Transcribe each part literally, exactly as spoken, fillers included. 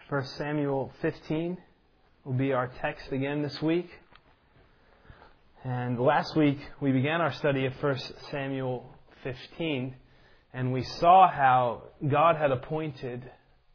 First Samuel fifteen will be our text again this week. And last week we began our study of First Samuel fifteen, and we saw how God had appointed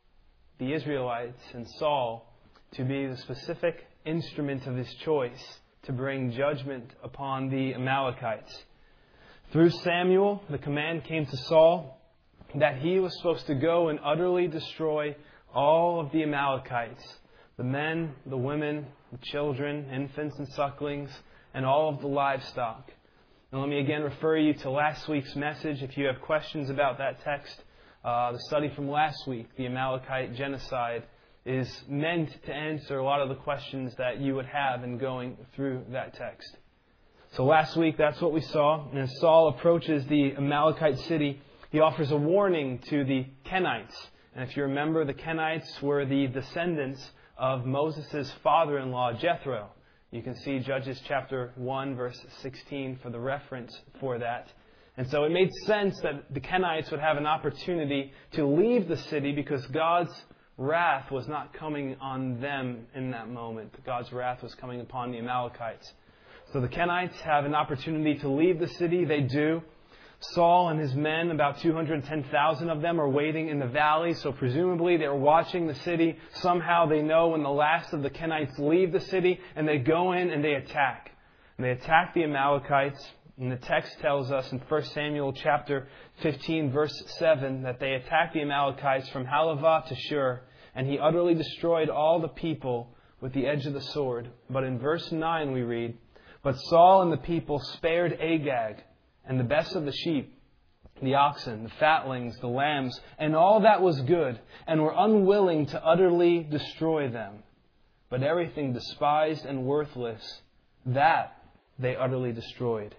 the Israelites and Saul to be the specific instrument of His choice to bring judgment upon the Amalekites. Through Samuel, the command came to Saul that he was supposed to go and utterly destroy all of the Amalekites, the men, the women, the children, infants and sucklings, and all of the livestock. Now let me again refer you to last week's message. If you have questions about that text, uh, the study from last week, the Amalekite genocide, is meant to answer a lot of the questions that you would have in going through that text. So last week, that's what we saw. And as Saul approaches the Amalekite city, he offers a warning to the Kenites. And if you remember, the Kenites were the descendants of Moses' father-in-law, Jethro. You can see Judges chapter one, verse sixteen for the reference for that. And so it made sense that the Kenites would have an opportunity to leave the city because God's wrath was not coming on them in that moment. God's wrath was coming upon the Amalekites. So the Kenites have an opportunity to leave the city. They do. Saul and his men, about two hundred ten thousand of them, are waiting in the valley. So presumably they're watching the city. Somehow they know when the last of the Kenites leave the city, and they go in and they attack. And they attack the Amalekites. And the text tells us in First Samuel chapter fifteen, verse seven, that they attacked the Amalekites from Halavah to Shur, and he utterly destroyed all the people with the edge of the sword. But in verse nine we read, "But Saul and the people spared Agag, and the best of the sheep, the oxen, the fatlings, the lambs, and all that was good, and were unwilling to utterly destroy them. But everything despised and worthless, that they utterly destroyed."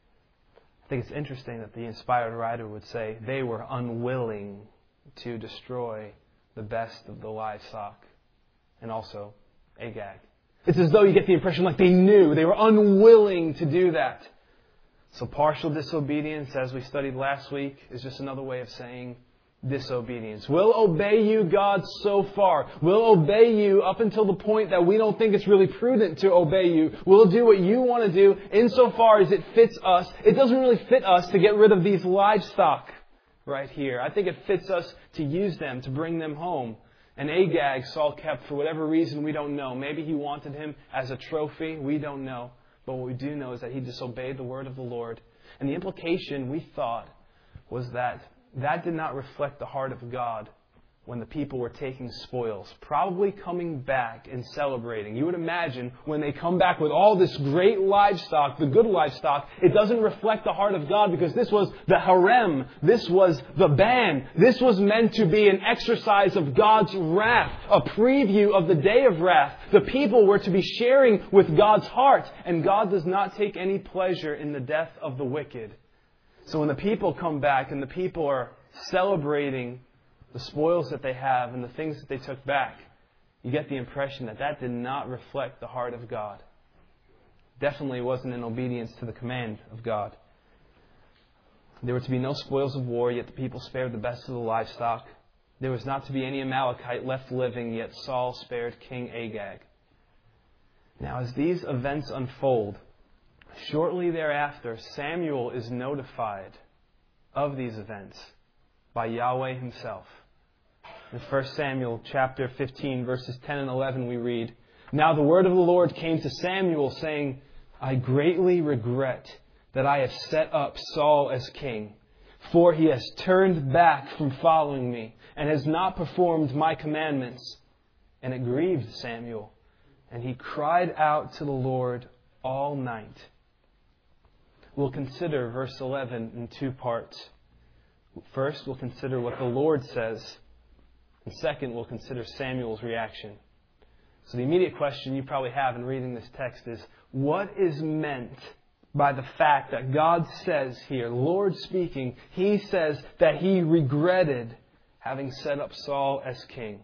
I think it's interesting that the inspired writer would say they were unwilling to destroy the best of the livestock, and also Agag. It's as though you get the impression like they knew. They were unwilling to do that. So partial disobedience, as we studied last week, is just another way of saying disobedience. We'll obey you, God, so far. We'll obey you up until the point that we don't think it's really prudent to obey you. We'll do what you want to do insofar as it fits us. It doesn't really fit us to get rid of these livestock right here. I think it fits us to use them, to bring them home. And Agag, Saul kept for whatever reason we don't know. Maybe he wanted him as a trophy. We don't know. But what we do know is that he disobeyed the word of the Lord. And the implication, we thought, was that that did not reflect the heart of God when the people were taking spoils, probably coming back and celebrating. You would imagine when they come back with all this great livestock, the good livestock, it doesn't reflect the heart of God because this was the harem, this was the ban, this was meant to be an exercise of God's wrath, a preview of the day of wrath. The people were to be sharing with God's heart, and God does not take any pleasure in the death of the wicked. So when the people come back and the people are celebrating the spoils that they have and the things that they took back, you get the impression that that did not reflect the heart of God. Definitely wasn't in obedience to the command of God. There were to be no spoils of war, yet the people spared the best of the livestock. There was not to be any Amalekite left living, yet Saul spared King Agag. Now, as these events unfold, shortly thereafter, Samuel is notified of these events by Yahweh Himself. In First Samuel chapter fifteen, verses ten and eleven, we read, "Now the word of the Lord came to Samuel, saying, I greatly regret that I have set up Saul as king, for he has turned back from following me, and has not performed my commandments. And it grieved Samuel, and he cried out to the Lord all night." We'll consider verse eleven in two parts. First, we'll consider what the Lord says. And second, we'll consider Samuel's reaction. So the immediate question you probably have in reading this text is, what is meant by the fact that God says here, Lord speaking, He says that He regretted having set up Saul as king?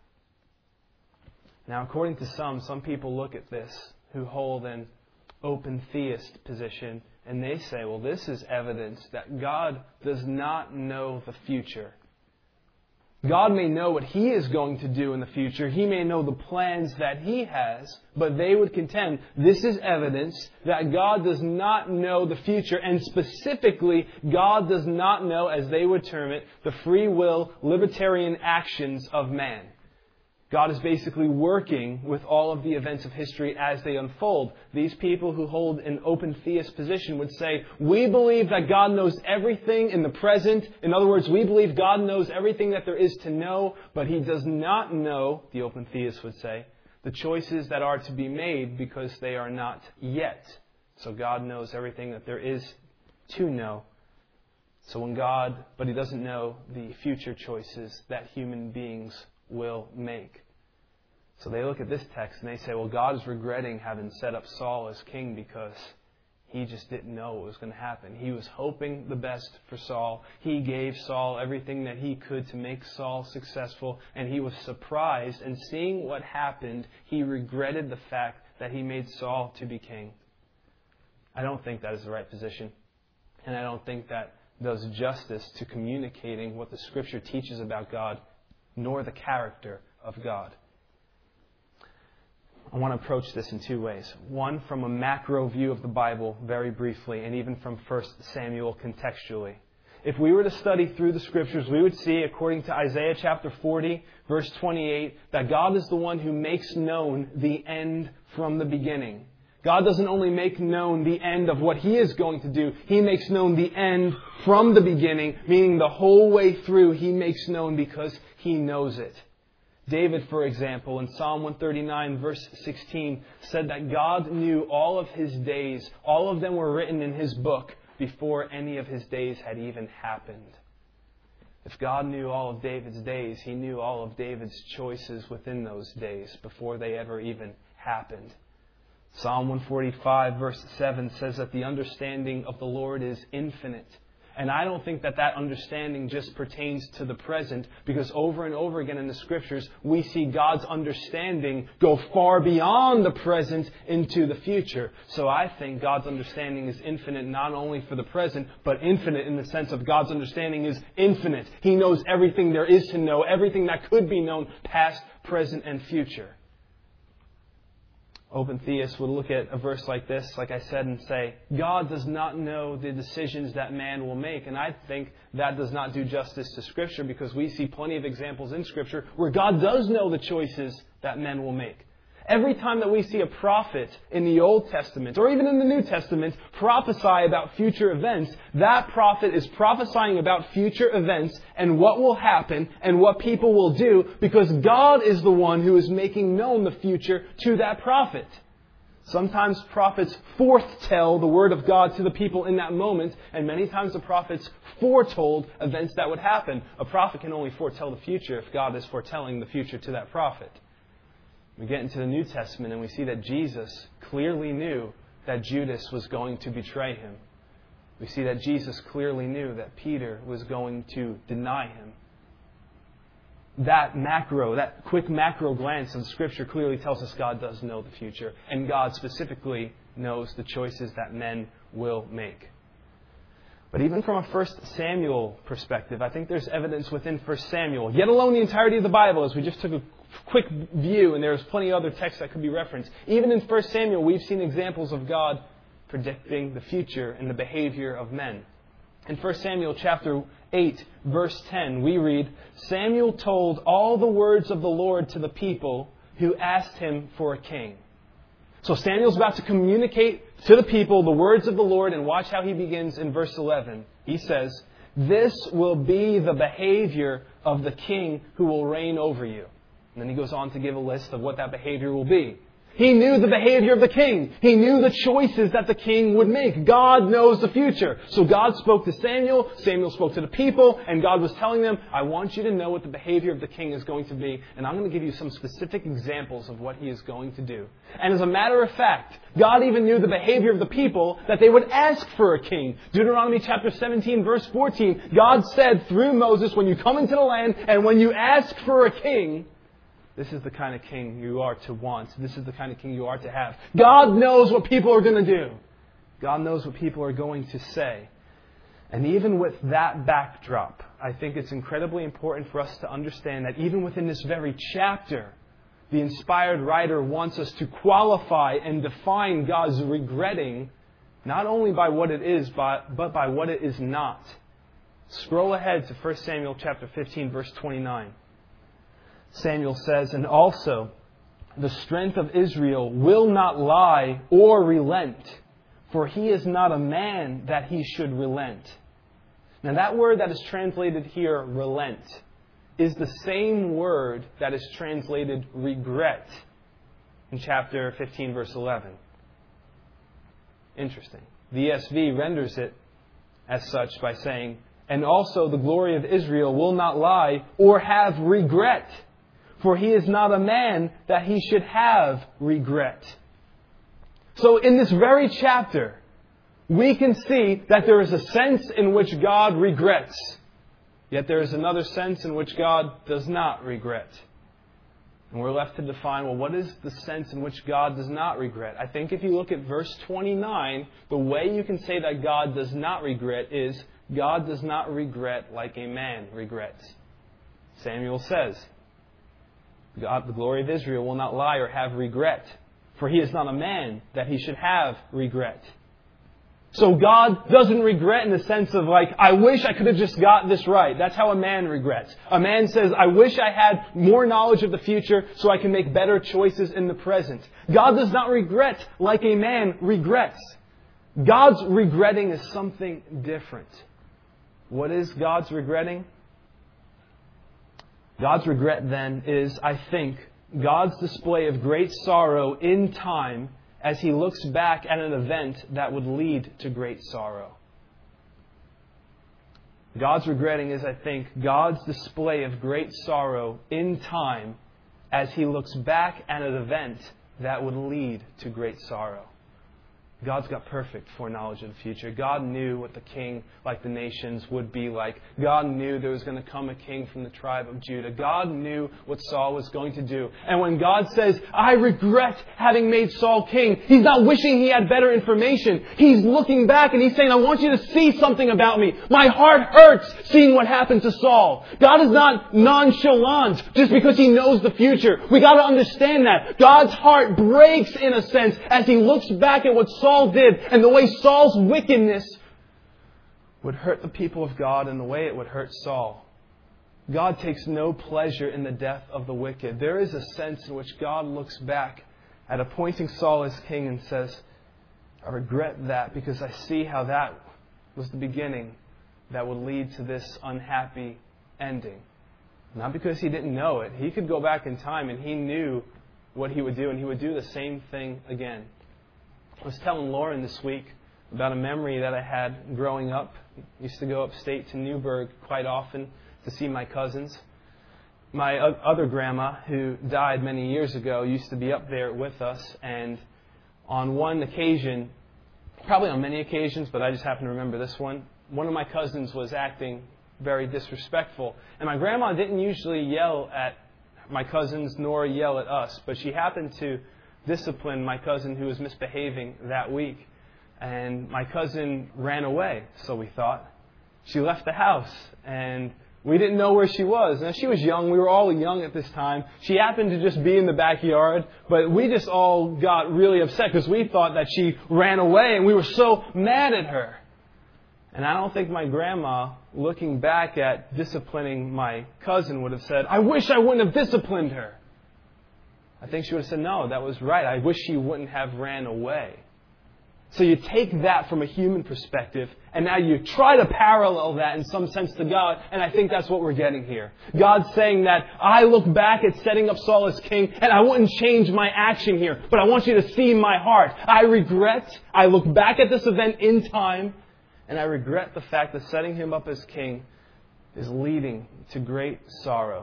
Now, according to some, some people look at this who hold an open theist position, and they say, well, this is evidence that God does not know the future. God may know what He is going to do in the future. He may know the plans that He has, but they would contend this is evidence that God does not know the future, and specifically, God does not know, as they would term it, the free will, libertarian actions of man. God is basically working with all of the events of history as they unfold. These people who hold an open theist position would say, we believe that God knows everything in the present. In other words, we believe God knows everything that there is to know, but He does not know, the open theist would say, the choices that are to be made because they are not yet. So God knows everything that there is to know. So when God, but He doesn't know the future choices that human beings will make. So they look at this text and they say, well, God is regretting having set up Saul as king because He just didn't know what was going to happen. He was hoping the best for Saul. He gave Saul everything that he could to make Saul successful, and He was surprised, and seeing what happened, He regretted the fact that He made Saul to be king. I don't think that is the right position, and I don't think that does justice to communicating what the Scripture teaches about God, nor the character of God. I want to approach this in two ways. One, from a macro view of the Bible, very briefly, and even from First Samuel contextually. If we were to study through the Scriptures, we would see, according to Isaiah chapter forty, verse twenty-eight, that God is the one who makes known the end from the beginning. God doesn't only make known the end of what He is going to do, He makes known the end from the beginning, meaning the whole way through He makes known because He knows it. David, for example, in Psalm one thirty-nine, verse sixteen, said that God knew all of His days. All of them were written in His book before any of His days had even happened. If God knew all of David's days, He knew all of David's choices within those days before they ever even happened. Psalm one forty-five, verse seven says that the understanding of the Lord is infinite. And I don't think that that understanding just pertains to the present, because over and over again in the Scriptures, we see God's understanding go far beyond the present into the future. So I think God's understanding is infinite not only for the present, but infinite in the sense of God's understanding is infinite. He knows everything there is to know, everything that could be known, past, present, and future. Open theists would look at a verse like this, like I said, and say, God does not know the decisions that man will make. And I think that does not do justice to Scripture, because we see plenty of examples in Scripture where God does know the choices that men will make. Every time that we see a prophet in the Old Testament, or even in the New Testament, prophesy about future events, that prophet is prophesying about future events and what will happen and what people will do, because God is the one who is making known the future to that prophet. Sometimes prophets foretell the Word of God to the people in that moment, and many times the prophets foretold events that would happen. A prophet can only foretell the future if God is foretelling the future to that prophet. We get into the New Testament and we see that Jesus clearly knew that Judas was going to betray Him. We see that Jesus clearly knew that Peter was going to deny Him. That macro, that quick macro glance of Scripture clearly tells us God does know the future, and God specifically knows the choices that men will make. But even from a First Samuel perspective, I think there's evidence within First Samuel, yet alone the entirety of the Bible, as we just took a quick view, and there's plenty of other texts that could be referenced. Even in First Samuel, we've seen examples of God predicting the future and the behavior of men. In First Samuel chapter eight, verse ten, we read, Samuel told all the words of the Lord to the people who asked him for a king. So Samuel's about to communicate to the people the words of the Lord, and watch how he begins in verse eleven. He says, this will be the behavior of the king who will reign over you. And then he goes on to give a list of what that behavior will be. He knew the behavior of the king. He knew the choices that the king would make. God knows the future. So God spoke to Samuel, Samuel spoke to the people, and God was telling them, I want you to know what the behavior of the king is going to be, and I'm going to give you some specific examples of what he is going to do. And as a matter of fact, God even knew the behavior of the people, that they would ask for a king. Deuteronomy chapter seventeen, verse fourteen, God said through Moses, when you come into the land and when you ask for a king, this is the kind of king you are to want. This is the kind of king you are to have. God knows what people are going to do. God knows what people are going to say. And even with that backdrop, I think it's incredibly important for us to understand that even within this very chapter, the inspired writer wants us to qualify and define God's regretting not only by what it is, but, but by what it is not. Scroll ahead to First Samuel chapter fifteen, verse twenty-nine. Samuel says, "And also the strength of Israel will not lie or relent, for he is not a man that he should relent." Now that word that is translated here, relent, is the same word that is translated regret in chapter fifteen, verse eleven. Interesting. The E S V renders it as such by saying, "And also the glory of Israel will not lie or have regret, for he is not a man that he should have regret." So in this very chapter, we can see that there is a sense in which God regrets, yet there is another sense in which God does not regret. And we're left to define, well, what is the sense in which God does not regret? I think if you look at verse twenty-nine, the way you can say that God does not regret is, God does not regret like a man regrets. Samuel says, God, the glory of Israel will not lie or have regret, for he is not a man that he should have regret. So God doesn't regret in the sense of like, I wish I could have just got this right. That's how a man regrets. A man says, I wish I had more knowledge of the future so I can make better choices in the present. God does not regret like a man regrets. God's regretting is something different. What is God's regretting? God's regret then is, I think, God's display of great sorrow in time as he looks back at an event that would lead to great sorrow. God's regretting is, I think, God's display of great sorrow in time as he looks back at an event that would lead to great sorrow. God's got perfect foreknowledge of the future. God knew what the king, like the nations, would be like. God knew there was going to come a king from the tribe of Judah. God knew what Saul was going to do. And when God says, I regret having made Saul king, he's not wishing he had better information. He's looking back and he's saying, I want you to see something about me. My heart hurts seeing what happened to Saul. God is not nonchalant just because he knows the future. We got to understand that. God's heart breaks in a sense as he looks back at what Saul Saul did, and the way Saul's wickedness would hurt the people of God and the way it would hurt Saul. God takes no pleasure in the death of the wicked. There is a sense in which God looks back at appointing Saul as king and says, I regret that because I see how that was the beginning that would lead to this unhappy ending. Not because he didn't know it. He could go back in time and he knew what he would do, and he would do the same thing again. I was telling Lauren this week about a memory that I had growing up. I used to go upstate to Newburgh quite often to see my cousins. My other grandma, who died many years ago, used to be up there with us. And on one occasion, probably on many occasions, but I just happen to remember this one, one of my cousins was acting very disrespectful. And my grandma didn't usually yell at my cousins nor yell at us, but she happened to discipline my cousin who was misbehaving that week. And my cousin ran away, so we thought. She left the house, and we didn't know where she was. Now, she was young. We were all young at this time. She happened to just be in the backyard, but we just all got really upset because we thought that she ran away, and we were so mad at her. And I don't think my grandma, looking back at disciplining my cousin, would have said, I wish I wouldn't have disciplined her. I think she would have said, no, that was right. I wish she wouldn't have ran away. So you take that from a human perspective, and now you try to parallel that in some sense to God, and I think that's what we're getting here. God's saying that I look back at setting up Saul as king, and I wouldn't change my action here, but I want you to see my heart. I regret, I look back at this event in time, and I regret the fact that setting him up as king is leading to great sorrow.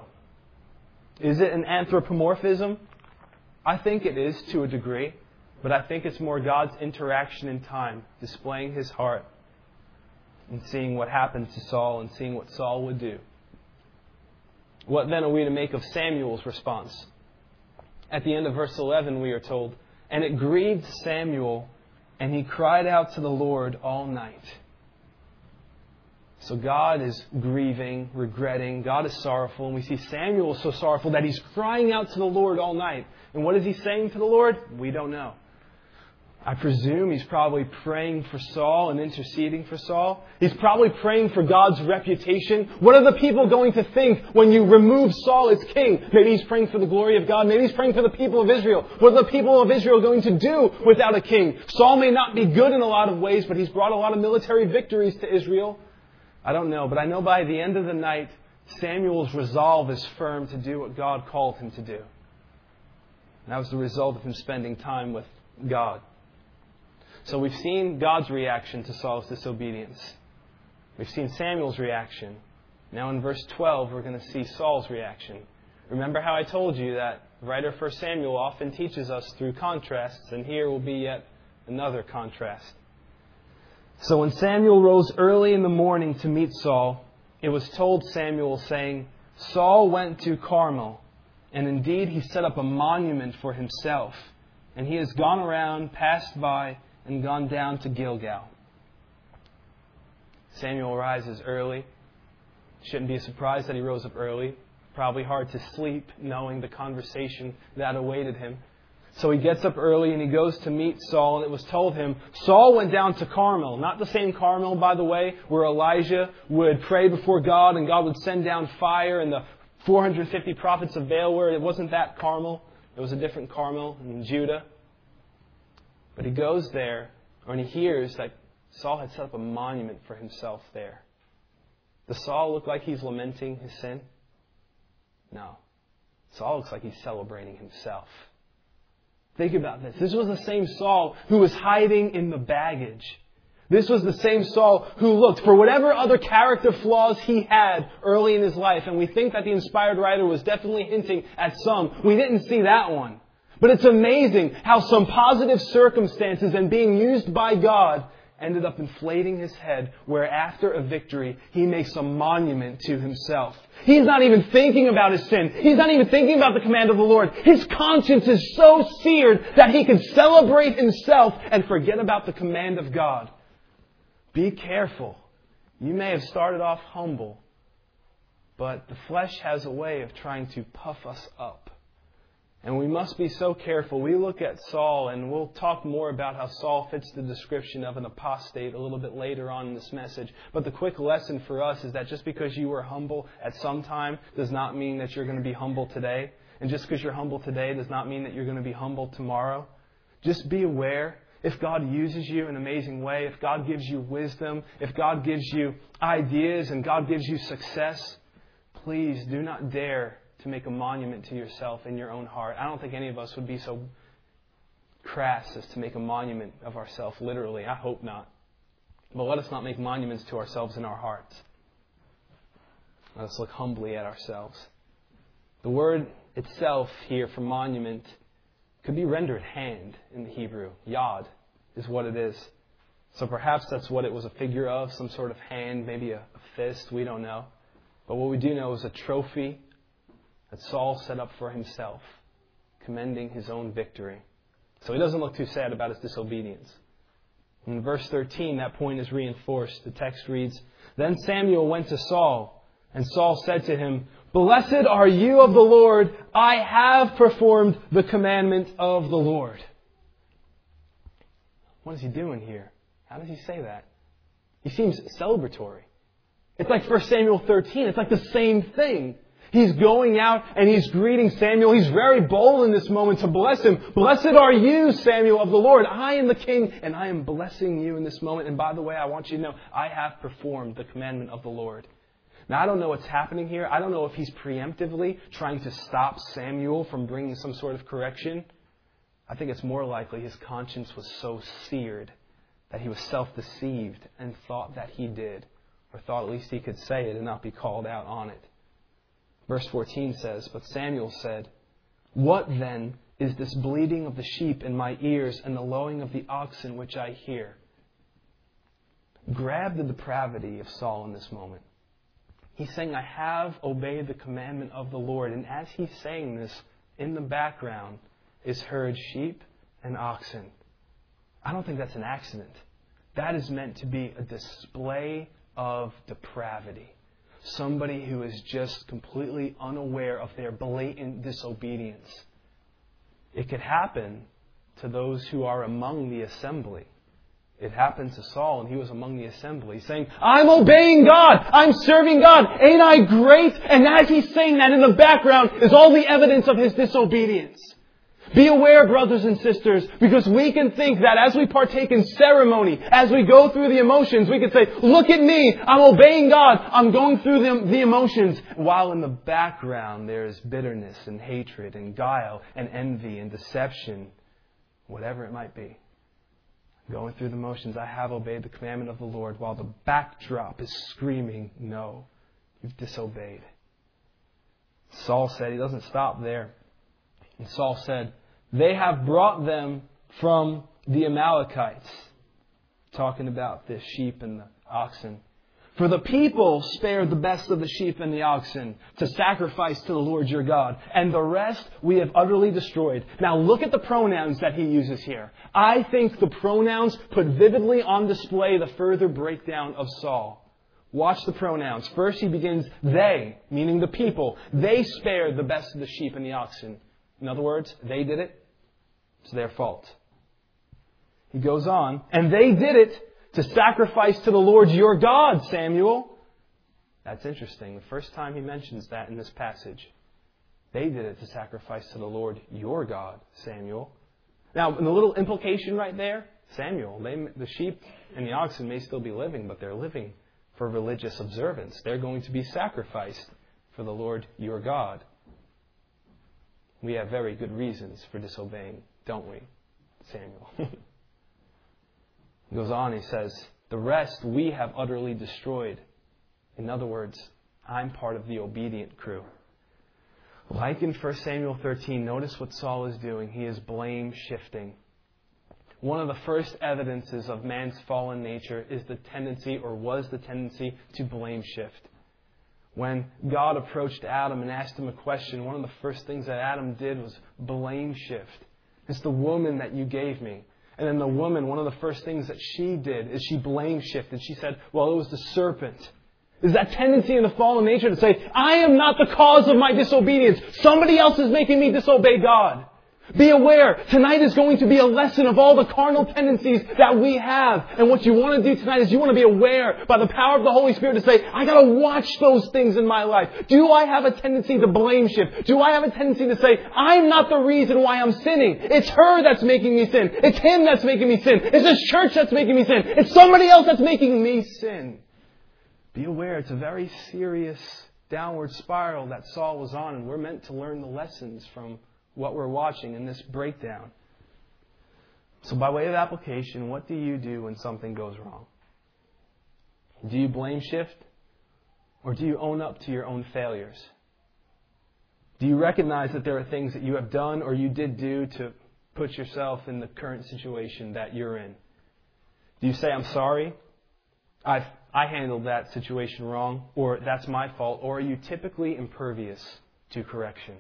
Is it an anthropomorphism? I think it is to a degree, but I think it's more God's interaction in time, displaying his heart and seeing what happened to Saul and seeing what Saul would do. What then are we to make of Samuel's response? At the end of verse eleven, we are told, and it grieved Samuel, and he cried out to the Lord all night. So God is grieving, regretting. God is sorrowful. And we see Samuel is so sorrowful that he's crying out to the Lord all night. And what is he saying to the Lord? We don't know. I presume he's probably praying for Saul and interceding for Saul. He's probably praying for God's reputation. What are the people going to think when you remove Saul as king? Maybe he's praying for the glory of God. Maybe he's praying for the people of Israel. What are the people of Israel going to do without a king? Saul may not be good in a lot of ways, but he's brought a lot of military victories to Israel. I don't know, but I know by the end of the night, Samuel's resolve is firm to do what God called him to do. And that was the result of him spending time with God. So we've seen God's reaction to Saul's disobedience. We've seen Samuel's reaction. Now in verse twelve, we're going to see Saul's reaction. Remember how I told you that the writer of First Samuel often teaches us through contrasts, and here will be yet another contrast. So when Samuel rose early in the morning to meet Saul, it was told Samuel, saying, Saul went to Carmel, and indeed he set up a monument for himself, and he has gone around, passed by, and gone down to Gilgal. Samuel rises early. Shouldn't be a surprise that he rose up early. Probably hard to sleep knowing the conversation that awaited him. So he gets up early and he goes to meet Saul, and it was told him, Saul went down to Carmel. Not the same Carmel, by the way, where Elijah would pray before God and God would send down fire and the four hundred fifty prophets of Baal were. It wasn't that Carmel. It was a different Carmel in Judah. But he goes there, and he hears that Saul had set up a monument for himself there. Does Saul look like he's lamenting his sin? No. Saul looks like he's celebrating himself. Think about this. This was the same Saul who was hiding in the baggage. This was the same Saul who looked for whatever other character flaws he had early in his life. And we think that the inspired writer was definitely hinting at some. We didn't see that one. But it's amazing how some positive circumstances and being used by God ended up inflating his head, where after a victory, he makes a monument to himself. He's not even thinking about his sin. He's not even thinking about the command of the Lord. His conscience is so seared that he can celebrate himself and forget about the command of God. Be careful. You may have started off humble, but the flesh has a way of trying to puff us up. And we must be so careful. We look at Saul, and we'll talk more about how Saul fits the description of an apostate a little bit later on in this message. But the quick lesson for us is that just because you were humble at some time does not mean that you're going to be humble today. And just because you're humble today does not mean that you're going to be humble tomorrow. Just be aware. If God uses you in an amazing way, if God gives you wisdom, if God gives you ideas and God gives you success, please do not dare to make a monument to yourself in your own heart. I don't think any of us would be so crass as to make a monument of ourselves, literally. I hope not. But let us not make monuments to ourselves in our hearts. Let us look humbly at ourselves. The word itself here for monument could be rendered hand in the Hebrew. Yad is what it is. So perhaps that's what it was a figure of, some sort of hand, maybe a, a fist, we don't know. But what we do know is a trophy that Saul set up for himself, commending his own victory. So he doesn't look too sad about his disobedience. In verse thirteen, that point is reinforced. The text reads, Then Samuel went to Saul, and Saul said to him, Blessed are you of the Lord. I have performed the commandment of the Lord. What is he doing here? How does he say that? He seems celebratory. It's like First Samuel thirteen. It's like the same thing. He's going out and he's greeting Samuel. He's very bold in this moment to bless him. Blessed are you, Samuel, of the Lord. I am the king, and I am blessing you in this moment. And by the way, I want you to know, I have performed the commandment of the Lord. Now, I don't know what's happening here. I don't know if he's preemptively trying to stop Samuel from bringing some sort of correction. I think it's more likely his conscience was so seared that he was self-deceived and thought that he did, or thought at least he could say it and not be called out on it. Verse fourteen says, But Samuel said, What then is this bleating of the sheep in my ears and the lowing of the oxen which I hear? Grab the depravity of Saul in this moment. He's saying, I have obeyed the commandment of the Lord. And as he's saying this, in the background is heard sheep and oxen. I don't think that's an accident. That is meant to be a display of depravity. Somebody who is just completely unaware of their blatant disobedience. It could happen to those who are among the assembly. It happened to Saul, and he was among the assembly, saying, I'm obeying God! I'm serving God! Ain't I great? And as he's saying that, in the background is all the evidence of his disobedience. Be aware, brothers and sisters, because we can think that as we partake in ceremony, as we go through the emotions, we can say, look at me, I'm obeying God, I'm going through the, the emotions, while in the background there is bitterness and hatred and guile and envy and deception, whatever it might be. Going through the motions, I have obeyed the commandment of the Lord, while the backdrop is screaming, no, you've disobeyed. Saul said, he doesn't stop there. And Saul said, they have brought them from the Amalekites. Talking about the sheep and the oxen. For the people spared the best of the sheep and the oxen to sacrifice to the Lord your God. And the rest we have utterly destroyed. Now look at the pronouns that he uses here. I think the pronouns put vividly on display the further breakdown of Saul. Watch the pronouns. First he begins, they, meaning the people. They spared the best of the sheep and the oxen. In other words, they did it. It's their fault. He goes on, and they did it to sacrifice to the Lord your God, Samuel. That's interesting. The first time he mentions that in this passage. They did it to sacrifice to the Lord your God, Samuel. Now, in the little implication right there, Samuel, they, the sheep and the oxen may still be living, but they're living for religious observance. They're going to be sacrificed for the Lord your God. We have very good reasons for disobeying, don't we, Samuel? He goes on, he says, the rest we have utterly destroyed. In other words, I'm part of the obedient crew. Like in First Samuel thirteen, notice what Saul is doing. He is blame shifting. One of the first evidences of man's fallen nature is the tendency, or was the tendency, to blame shift. When God approached Adam and asked him a question, one of the first things that Adam did was blame shift. It's the woman that you gave me. And then the woman, one of the first things that she did is she blame shifted. She said, well, it was the serpent. Is that tendency in the fallen nature to say, I am not the cause of my disobedience. Somebody else is making me disobey God. Be aware, tonight is going to be a lesson of all the carnal tendencies that we have. And what you want to do tonight is you want to be aware by the power of the Holy Spirit to say, I got to watch those things in my life. Do I have a tendency to blame shift? Do I have a tendency to say, I'm not the reason why I'm sinning. It's her that's making me sin. It's him that's making me sin. It's this church that's making me sin. It's somebody else that's making me sin. Be aware, it's a very serious downward spiral that Saul was on, and we're meant to learn the lessons from what we're watching in this breakdown. So by way of application, what do you do when something goes wrong? Do you blame shift? Or do you own up to your own failures? Do you recognize that there are things that you have done or you did do to put yourself in the current situation that you're in? Do you say, I'm sorry, I've, I handled that situation wrong, or that's my fault, or are you typically impervious to correction?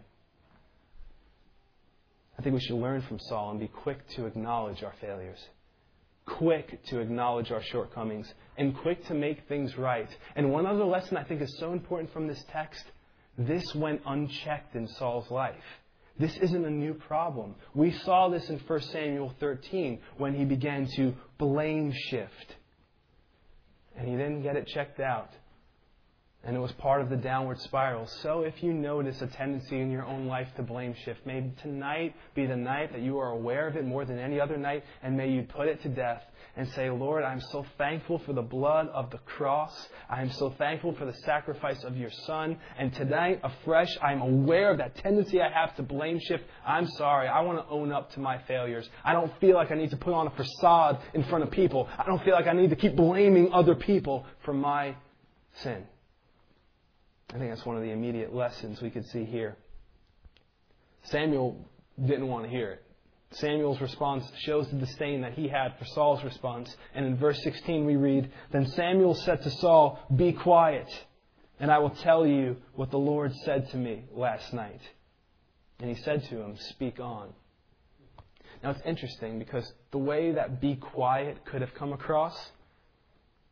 I think we should learn from Saul and be quick to acknowledge our failures, quick to acknowledge our shortcomings, and quick to make things right. And one other lesson I think is so important from this text, this went unchecked in Saul's life. This isn't a new problem. We saw this in First Samuel thirteen when he began to blame shift. And he didn't get it checked out. And it was part of the downward spiral. So if you notice a tendency in your own life to blame shift, may tonight be the night that you are aware of it more than any other night, and may you put it to death and say, Lord, I'm so thankful for the blood of the cross. I'm so thankful for the sacrifice of your Son. And tonight, afresh, I'm aware of that tendency I have to blame shift. I'm sorry. I want to own up to my failures. I don't feel like I need to put on a facade in front of people. I don't feel like I need to keep blaming other people for my sin. I think that's one of the immediate lessons we could see here. Samuel didn't want to hear it. Samuel's response shows the disdain that he had for Saul's response. And in verse sixteen we read, Then Samuel said to Saul, Be quiet, and I will tell you what the Lord said to me last night. And he said to him, Speak on. Now it's interesting because the way that be quiet could have come across,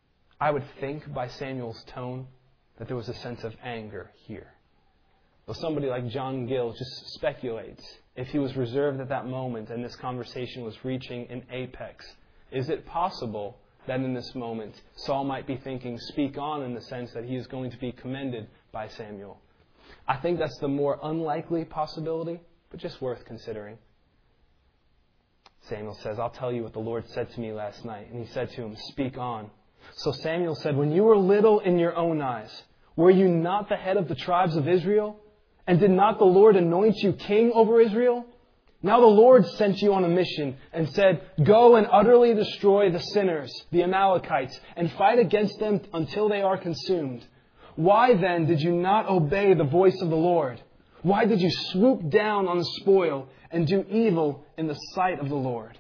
I would think by Samuel's tone that there was a sense of anger here. Well, somebody like John Gill just speculates if he was reserved at that moment and this conversation was reaching an apex. Is it possible that in this moment Saul might be thinking, speak on, in the sense that he is going to be commended by Samuel? I think that's the more unlikely possibility, but just worth considering. Samuel says, I'll tell you what the Lord said to me last night. And he said to him, speak on. So Samuel said, when you were little in your own eyes, were you not the head of the tribes of Israel? And did not the Lord anoint you king over Israel? Now the Lord sent you on a mission and said, go and utterly destroy the sinners, the Amalekites, and fight against them until they are consumed. Why then did you not obey the voice of the Lord? Why did you swoop down on the spoil and do evil in the sight of the Lord?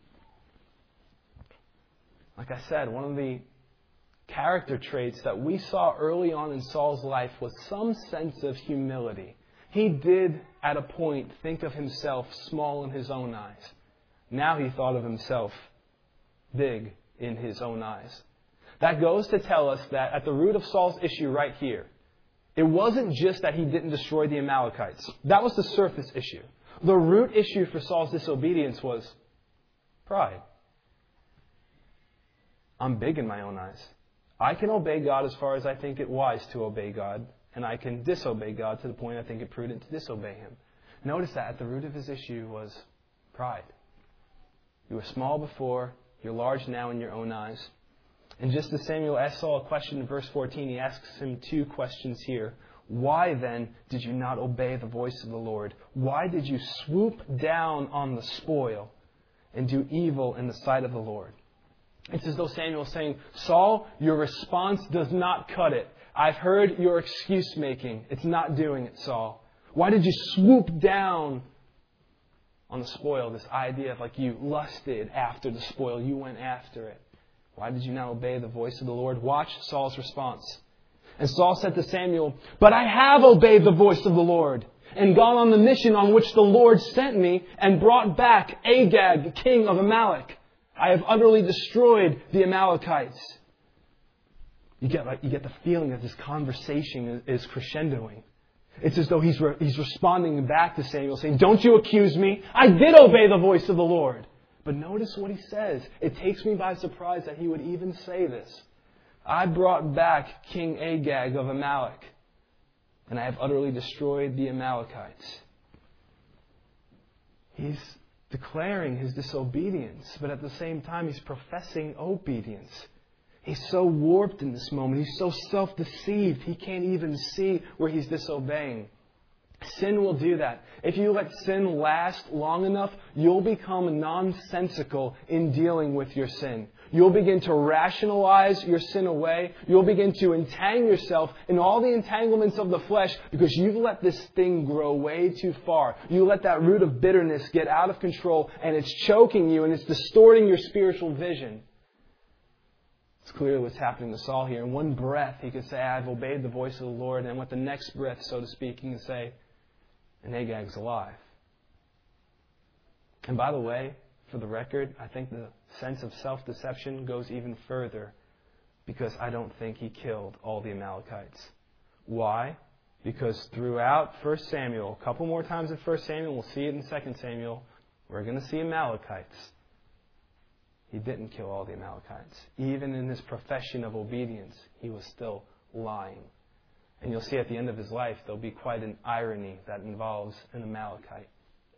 Like I said, one of the character traits that we saw early on in Saul's life was some sense of humility. He did, at a point, think of himself small in his own eyes. Now he thought of himself big in his own eyes. That goes to tell us that at the root of Saul's issue right here, it wasn't just that he didn't destroy the Amalekites. That was the surface issue. The root issue for Saul's disobedience was pride. I'm big in my own eyes. I can obey God as far as I think it wise to obey God, and I can disobey God to the point I think it prudent to disobey Him. Notice that at the root of his issue was pride. You were small before, you're large now in your own eyes. And just as Samuel asked Saul a question in verse fourteen, he asks him two questions here. Why then did you not obey the voice of the Lord? Why did you swoop down on the spoil and do evil in the sight of the Lord? It's as though Samuel is saying, Saul, your response does not cut it. I've heard your excuse making. It's not doing it, Saul. Why did you swoop down on the spoil? This idea of like you lusted after the spoil. You went after it. Why did you not obey the voice of the Lord? Watch Saul's response. And Saul said to Samuel, but I have obeyed the voice of the Lord and gone on the mission on which the Lord sent me and brought back Agag, king of Amalek. I have utterly destroyed the Amalekites. You get, like, you get the feeling that this conversation is, is crescendoing. It's as though he's, re- he's responding back to Samuel, saying, don't you accuse me. I did obey the voice of the Lord. But notice what he says. It takes me by surprise that he would even say this. I brought back King Agag of Amalek, and I have utterly destroyed the Amalekites. He's declaring his disobedience, but at the same time he's professing obedience. He's so warped in this moment. He's so self-deceived. He can't even see where he's disobeying. Sin will do that. If you let sin last long enough, you'll become nonsensical in dealing with your sin. You'll begin to rationalize your sin away. You'll begin to entangle yourself in all the entanglements of the flesh because you've let this thing grow way too far. You let that root of bitterness get out of control and it's choking you and it's distorting your spiritual vision. It's clearly what's happening to Saul here. In one breath, he could say, I've obeyed the voice of the Lord. And with the next breath, so to speak, he can say, and Agag's alive. And by the way, for the record, I think the sense of self-deception goes even further because I don't think he killed all the Amalekites. Why? Because throughout First Samuel, a couple more times in First Samuel, we'll see it in Second Samuel, we're going to see Amalekites. He didn't kill all the Amalekites. Even in his profession of obedience, he was still lying. And you'll see at the end of his life, there'll be quite an irony that involves an Amalekite.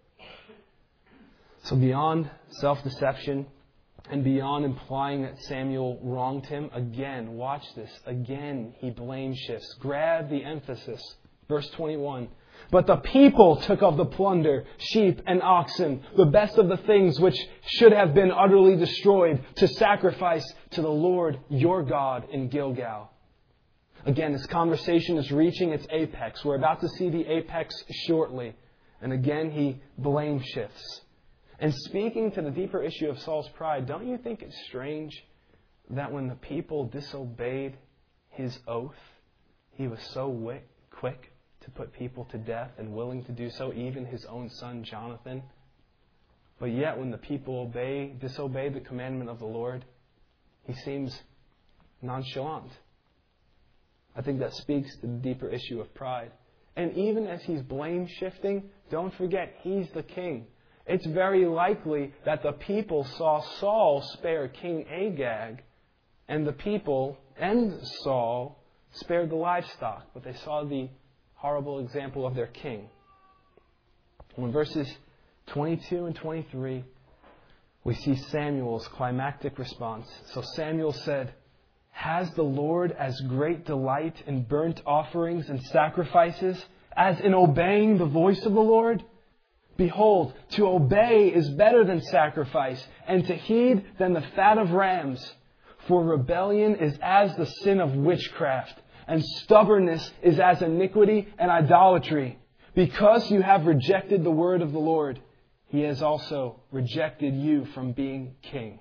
So beyond self-deception and beyond implying that Samuel wronged him, again, watch this, again he blame shifts. Grab the emphasis. Verse twenty-one. But the people took of the plunder, sheep and oxen, the best of the things which should have been utterly destroyed, to sacrifice to the Lord your God in Gilgal. Again, this conversation is reaching its apex. We're about to see the apex shortly. And again, he blame shifts. And speaking to the deeper issue of Saul's pride, don't you think it's strange that when the people disobeyed his oath, he was so wick, quick to put people to death and willing to do so, even his own son Jonathan? But yet when the people obey, disobey the commandment of the Lord, he seems nonchalant. I think that speaks to the deeper issue of pride. And even as he's blame shifting, don't forget, he's the king. It's very likely that the people saw Saul spare King Agag, and the people and Saul spared the livestock, but they saw the horrible example of their king. In verses twenty-two and twenty-three, we see Samuel's climactic response. So Samuel said, "Has the Lord as great delight in burnt offerings and sacrifices as in obeying the voice of the Lord? Behold, to obey is better than sacrifice, and to heed than the fat of rams. For rebellion is as the sin of witchcraft, and stubbornness is as iniquity and idolatry. Because you have rejected the word of the Lord, He has also rejected you from being king."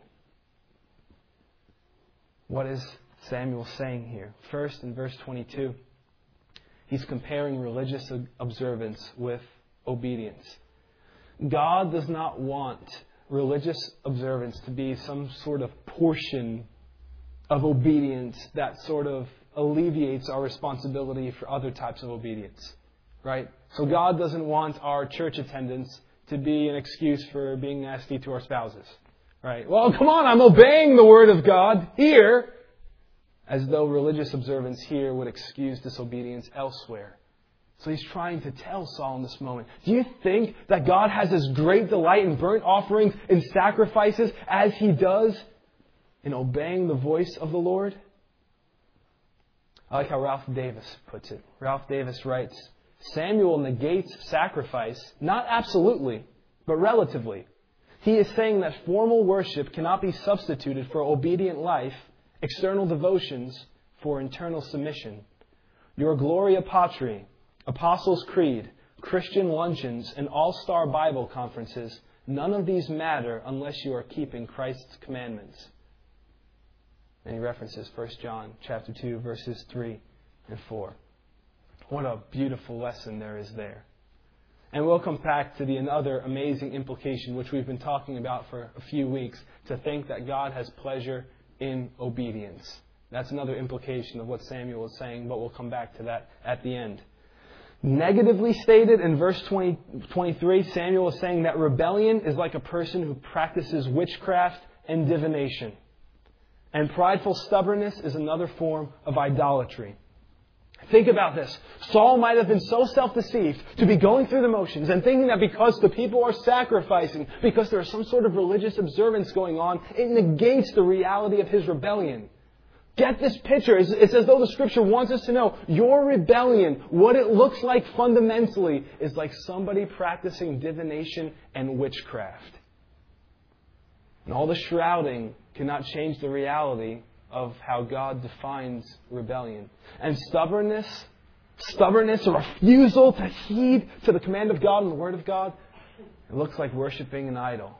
What is Samuel saying here? First, in verse twenty-two, he's comparing religious observance with obedience. God does not want religious observance to be some sort of portion of obedience that sort of alleviates our responsibility for other types of obedience. Right? So God doesn't want our church attendance to be an excuse for being nasty to our spouses. Right? Well, come on, I'm obeying the Word of God here. As though religious observance here would excuse disobedience elsewhere. So he's trying to tell Saul in this moment, do you think that God has as great delight in burnt offerings and sacrifices as He does in obeying the voice of the Lord? I like how Ralph Davis puts it. Ralph Davis writes, Samuel negates sacrifice, not absolutely, but relatively. He is saying that formal worship cannot be substituted for obedient life, external devotions for internal submission. Your Gloria Patri, Apostles' Creed, Christian luncheons, and all-star Bible conferences, none of these matter unless you are keeping Christ's commandments. And he references First John chapter two, verses three and four. What a beautiful lesson there is there. And we'll come back to the another amazing implication, which we've been talking about for a few weeks, to think that God has pleasure in obedience. That's another implication of what Samuel is saying, but we'll come back to that at the end. Negatively stated in verse twenty, twenty-three, Samuel is saying that rebellion is like a person who practices witchcraft and divination. And prideful stubbornness is another form of idolatry. Think about this. Saul might have been so self-deceived to be going through the motions and thinking that because the people are sacrificing, because there is some sort of religious observance going on, it negates the reality of his rebellion. Get this picture. It's as though the Scripture wants us to know your rebellion, what it looks like fundamentally, is like somebody practicing divination and witchcraft. And all the shrouding cannot change the reality of how God defines rebellion. And stubbornness, stubbornness, a refusal to heed to the command of God and the Word of God, it looks like worshiping an idol.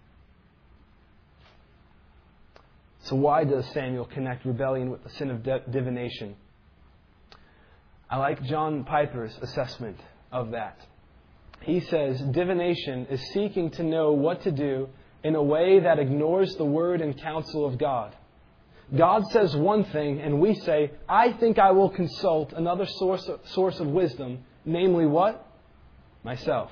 So why does Samuel connect rebellion with the sin of de- divination? I like John Piper's assessment of that. He says, divination is seeking to know what to do in a way that ignores the word and counsel of God. God says one thing, and we say, I think I will consult another source of, source of wisdom, namely what? Myself.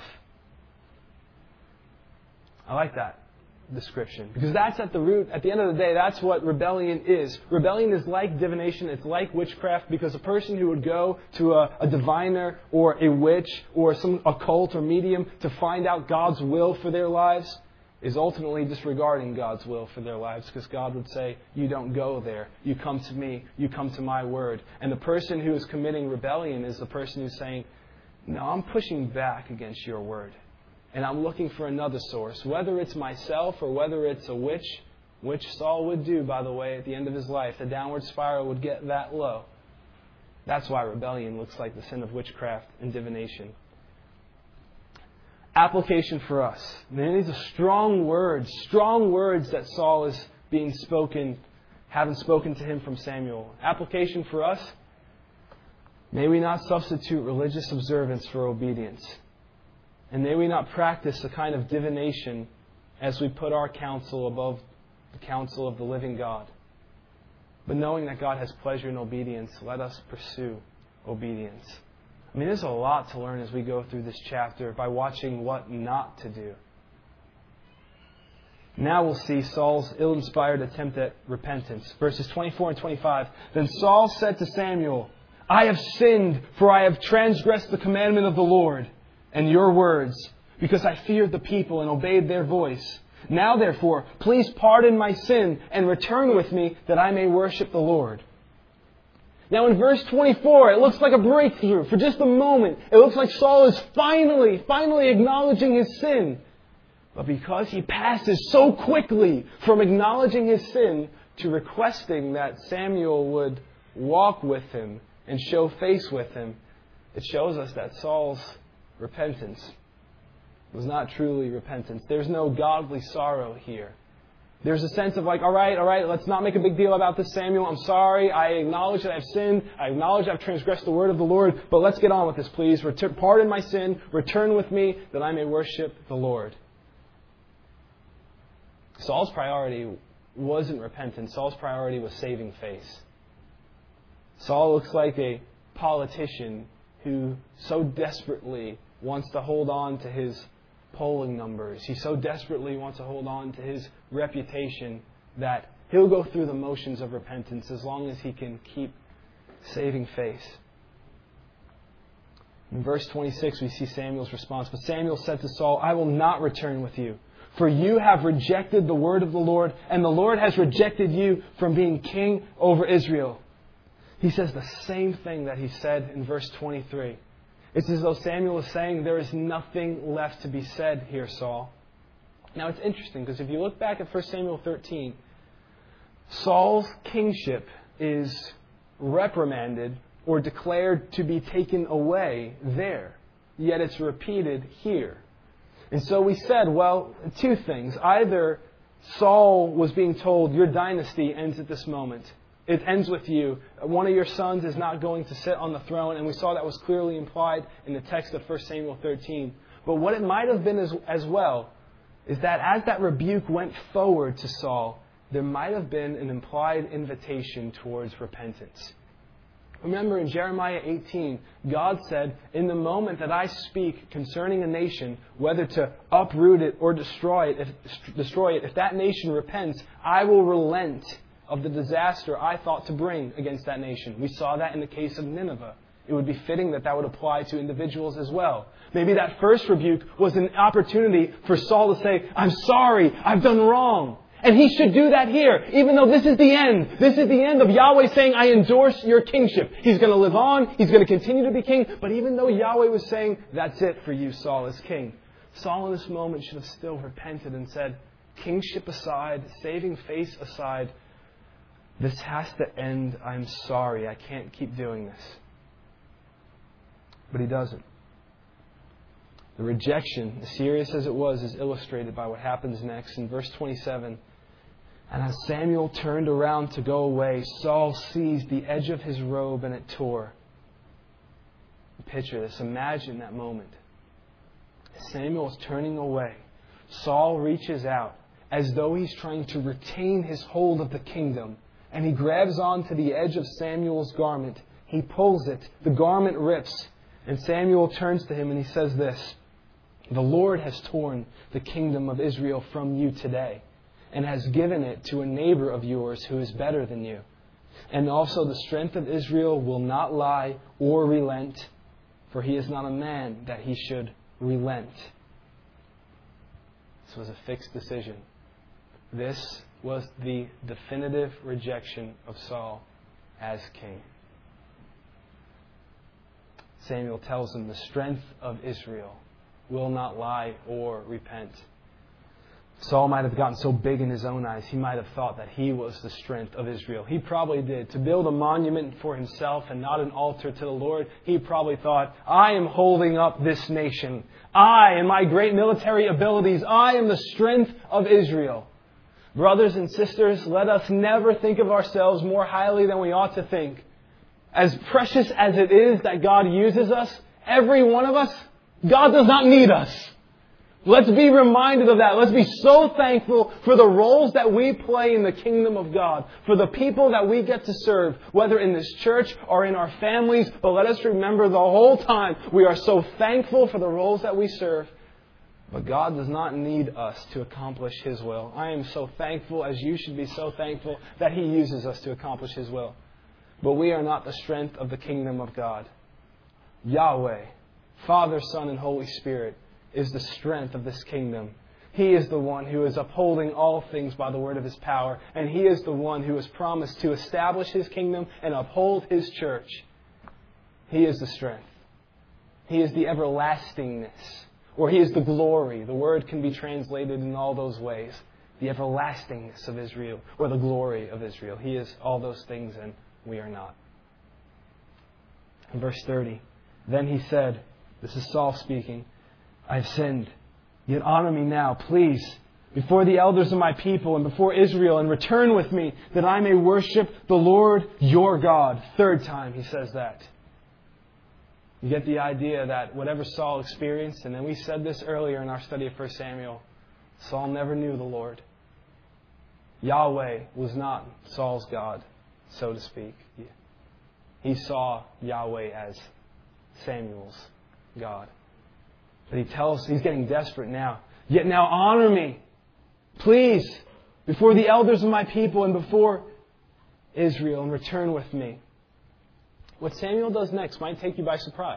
I like that description, because that's at the root, at the end of the day, that's what rebellion is. Rebellion is like divination, it's like witchcraft, because a person who would go to a, a diviner or a witch or some occult or medium to find out God's will for their lives is ultimately disregarding God's will for their lives, because God would say, you don't go there. You come to me. You come to my word. And the person who is committing rebellion is the person who's saying, no, I'm pushing back against your word. And I'm looking for another source, whether it's myself or whether it's a witch, which Saul would do, by the way, at the end of his life. The downward spiral would get that low. That's why rebellion looks like the sin of witchcraft and divination. Application for us. Man, these are strong words, strong words that Saul is being spoken, having spoken to him from Samuel. Application for us. May we not substitute religious observance for obedience. And may we not practice a kind of divination as we put our counsel above the counsel of the living God. But knowing that God has pleasure in obedience, let us pursue obedience. I mean, there's a lot to learn as we go through this chapter by watching what not to do. Now we'll see Saul's ill-inspired attempt at repentance. Verses twenty-four and twenty-five. Then Saul said to Samuel, I have sinned, for I have transgressed the commandment of the Lord and your words, because I feared the people and obeyed their voice. Now therefore, please pardon my sin and return with me that I may worship the Lord. Now in verse twenty-four, it looks like a breakthrough. For just a moment, it looks like Saul is finally, finally acknowledging his sin. But because he passes so quickly from acknowledging his sin to requesting that Samuel would walk with him and show face with him, it shows us that Saul's repentance was not truly repentance. There's no godly sorrow here. There's a sense of like, all right, all right, let's not make a big deal about this, Samuel. I'm sorry. I acknowledge that I've sinned. I acknowledge I've transgressed the word of the Lord. But let's get on with this, please. Return, pardon my sin. Return with me that I may worship the Lord. Saul's priority wasn't repentance. Saul's priority was saving face. Saul looks like a politician who so desperately wants to hold on to his polling numbers. He so desperately wants to hold on to his reputation that he'll go through the motions of repentance as long as he can keep saving face. In verse twenty-six, we see Samuel's response. But Samuel said to Saul, I will not return with you, for you have rejected the word of the Lord, and the Lord has rejected you from being king over Israel. He says the same thing that he said in verse twenty-three. It's as though Samuel is saying, there is nothing left to be said here, Saul. Now it's interesting, because if you look back at First Samuel thirteen, Saul's kingship is reprimanded or declared to be taken away there. Yet it's repeated here. And so we said, well, two things. Either Saul was being told, your dynasty ends at this moment. It ends with you. One of your sons is not going to sit on the throne. And we saw that was clearly implied in the text of First Samuel thirteen. But what it might have been as, as well is that as that rebuke went forward to Saul, there might have been an implied invitation towards repentance. Remember in Jeremiah eighteen, God said, in the moment that I speak concerning a nation, whether to uproot it or destroy it, if, destroy it, if that nation repents, I will relent of the disaster I thought to bring against that nation. We saw that in the case of Nineveh. It would be fitting that that would apply to individuals as well. Maybe that first rebuke was an opportunity for Saul to say, I'm sorry, I've done wrong. And he should do that here, even though this is the end. This is the end of Yahweh saying, I endorse your kingship. He's going to live on. He's going to continue to be king. But even though Yahweh was saying, that's it for you, Saul, as king, Saul in this moment should have still repented and said, kingship aside, saving face aside, this has to end. I'm sorry. I can't keep doing this. But he doesn't. The rejection, as serious as it was, is illustrated by what happens next in verse twenty-seven. And as Samuel turned around to go away, Saul seized the edge of his robe and it tore. Picture this. Imagine that moment. As Samuel is turning away, Saul reaches out as though he's trying to retain his hold of the kingdom. And he grabs onto the edge of Samuel's garment. He pulls it. The garment rips. And Samuel turns to him and he says this, the Lord has torn the kingdom of Israel from you today and has given it to a neighbor of yours who is better than you. And also the strength of Israel will not lie or relent, for he is not a man that he should relent. This was a fixed decision. This was the definitive rejection of Saul as king. Samuel tells him the strength of Israel will not lie or repent. Saul might have gotten so big in his own eyes, he might have thought that he was the strength of Israel. He probably did. To build a monument for himself and not an altar to the Lord, he probably thought, I am holding up this nation. I and my great military abilities, I am the strength of Israel. Brothers and sisters, let us never think of ourselves more highly than we ought to think. As precious as it is that God uses us, every one of us, God does not need us. Let's be reminded of that. Let's be so thankful for the roles that we play in the kingdom of God, for the people that we get to serve, whether in this church or in our families. But let us remember the whole time we are so thankful for the roles that we serve. But God does not need us to accomplish His will. I am so thankful, as you should be so thankful, that He uses us to accomplish His will. But we are not the strength of the kingdom of God. Yahweh, Father, Son, and Holy Spirit, is the strength of this kingdom. He is the one who is upholding all things by the word of His power. And He is the one who has promised to establish His kingdom and uphold His church. He is the strength. He is the everlastingness. Or He is the glory. The word can be translated in all those ways. The everlastingness of Israel, or the glory of Israel. He is all those things, and we are not. In verse thirty, then he said, this is Saul speaking, I've sinned, yet honor me now, please, before the elders of my people and before Israel, and return with me, that I may worship the Lord your God. Third time he says that. You get the idea that whatever Saul experienced, and then we said this earlier in our study of First Samuel, Saul never knew the Lord. Yahweh was not Saul's God, so to speak. He saw Yahweh as Samuel's God. But he tells, he's getting desperate now. Yet now honor me, please, before the elders of my people and before Israel, and return with me. What Samuel does next might take you by surprise.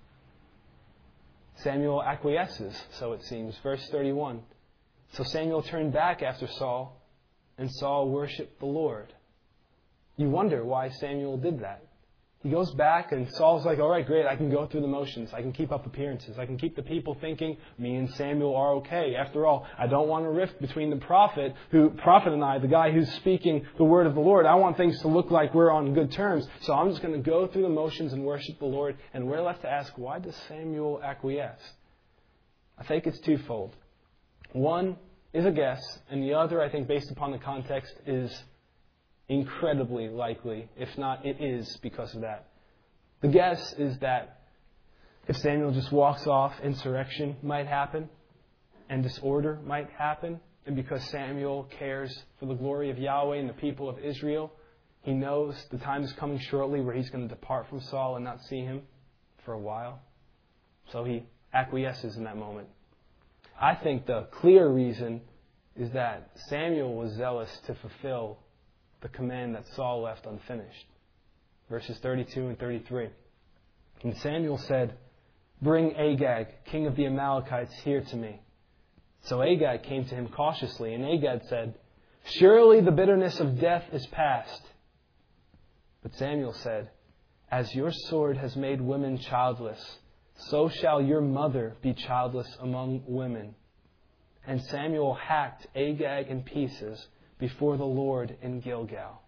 Samuel acquiesces, so it seems. Verse thirty-one. So Samuel turned back after Saul, and Saul worshipped the Lord. You wonder why Samuel did that. He goes back and Saul's like, all right, great, I can go through the motions. I can keep up appearances. I can keep the people thinking me and Samuel are okay. After all, I don't want a rift between the prophet, who prophet and I, the guy who's speaking the word of the Lord. I want things to look like we're on good terms. So I'm just going to go through the motions and worship the Lord. And we're left to ask, why does Samuel acquiesce? I think it's twofold. One is a guess, and the other, I think, based upon the context, is incredibly likely, if not it is because of that. The guess is that if Samuel just walks off, insurrection might happen and disorder might happen. And because Samuel cares for the glory of Yahweh and the people of Israel, he knows the time is coming shortly where he's going to depart from Saul and not see him for a while. So he acquiesces in that moment. I think the clear reason is that Samuel was zealous to fulfill the command that Saul left unfinished. Verses thirty-two and thirty-three. And Samuel said, bring Agag, king of the Amalekites, here to me. So Agag came to him cautiously, and Agag said, surely the bitterness of death is past. But Samuel said, as your sword has made women childless, so shall your mother be childless among women. And Samuel hacked Agag in pieces before the Lord in Gilgal.